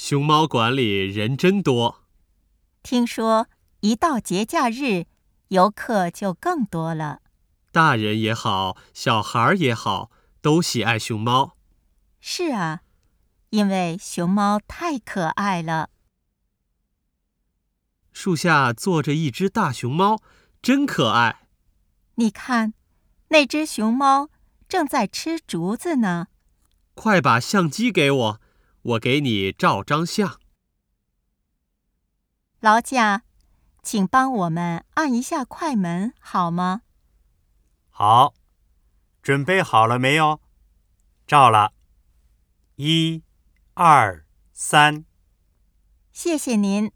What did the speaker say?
熊猫馆里人真多。 听说一到节假日，游客就更多了。 大人也好，小孩也好，都喜爱熊猫。 是啊，因为熊猫太可爱了。 树下坐着一只大熊猫，真可爱。 你看，那只熊猫正在吃竹子呢。 快把相机给我，我给你照张相。 劳驾，请帮我们按一下快门，好吗？ 好，准备好了没有？照了。1、2、3。 谢谢您。